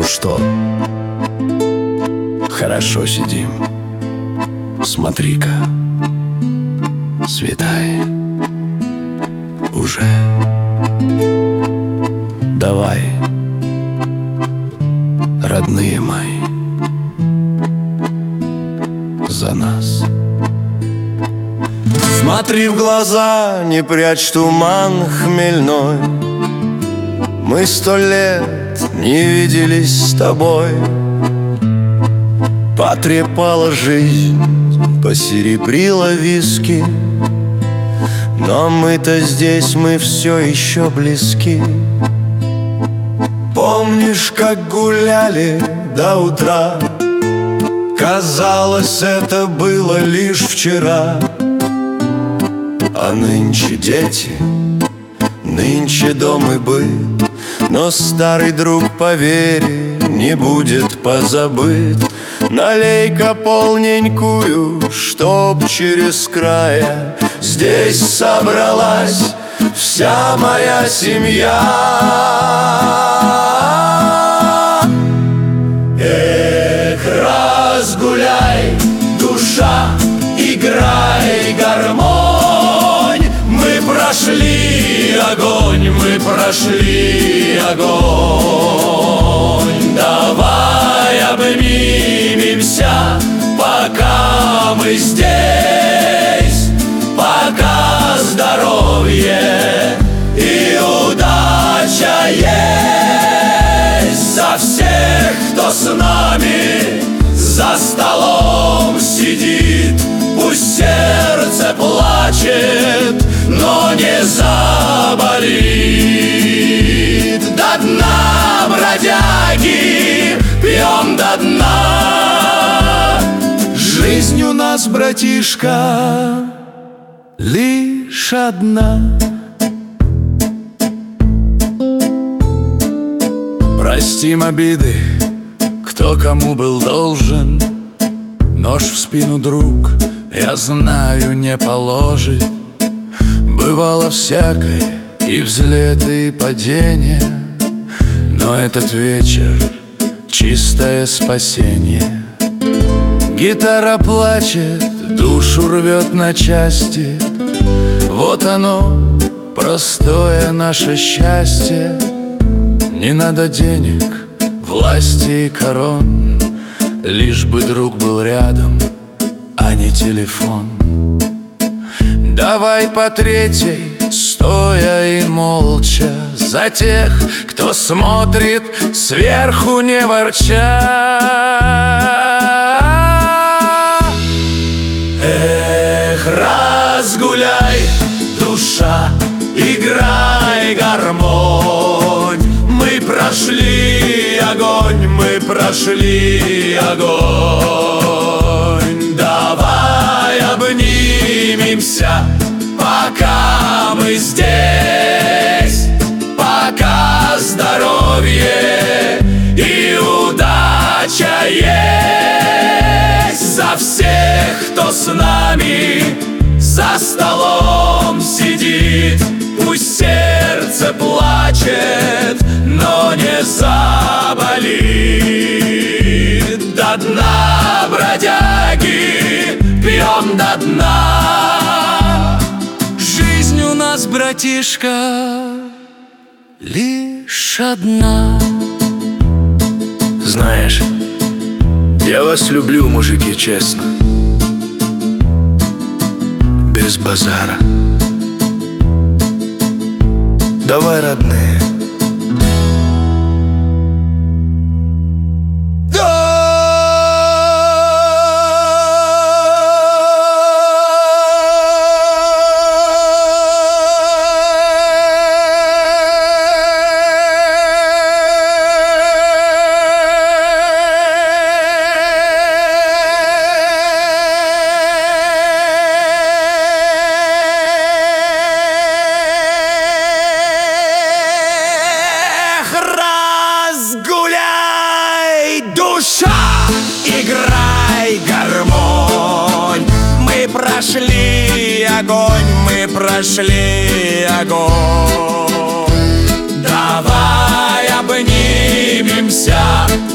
что, хорошо сидим. Смотри-ка, светает уже. Давай, родные мои, за нас. Смотри в глаза, не прячь туман хмельной. Мы 100 лет не виделись с тобой. Потрепала жизнь, посеребрила виски, но мы-то здесь, мы все еще близки. Помнишь, как гуляли до утра? Казалось, это было лишь вчера. А нынче дети, нынче дом и быт, но старый друг, поверь, не будет позабыт. Налей-ка полненькую, чтоб через края здесь собралась вся моя семья. Эх, разгуляй, душа, играй гармонь. Мы прошли огонь, мы прошли огонь. Давай обнимемся, пока мы здесь, пока здоровье и удача есть. За всех, кто с нами за столом сидит, пусть сердце плачет, но не заболит. До дна, бродяги, пьем до дна. Жизнь у нас, братишка, лишь одна. Простим обиды, кто кому был должен. Нож в спину, друг, я знаю, не положит. Бывало всякое, и взлеты, и падения, но этот вечер — чистое спасение. Гитара плачет, душу рвет на части. Вот оно, простое наше счастье. Не надо денег, власти и корон, лишь бы друг был рядом, а не телефон. Давай по третьей, стоя и молча, за тех, кто смотрит сверху, не ворча. Эх, разгуляй, душа, играй гармонь. Мы прошли огонь, мы прошли огонь. Давай обнимемся, пока мы здесь, пока здоровье и удача есть. За всех, кто с нами за столом сидит, пусть сердце плачет, но не заболит. До дна, бродяги, пьем до дна. Жизнь у нас, братишка, лишь одна. Знаешь, я вас люблю, мужики, честно, без базара. Давай, родные. Играй гармонь. Мы прошли огонь, мы прошли огонь. Давай обнимемся, 60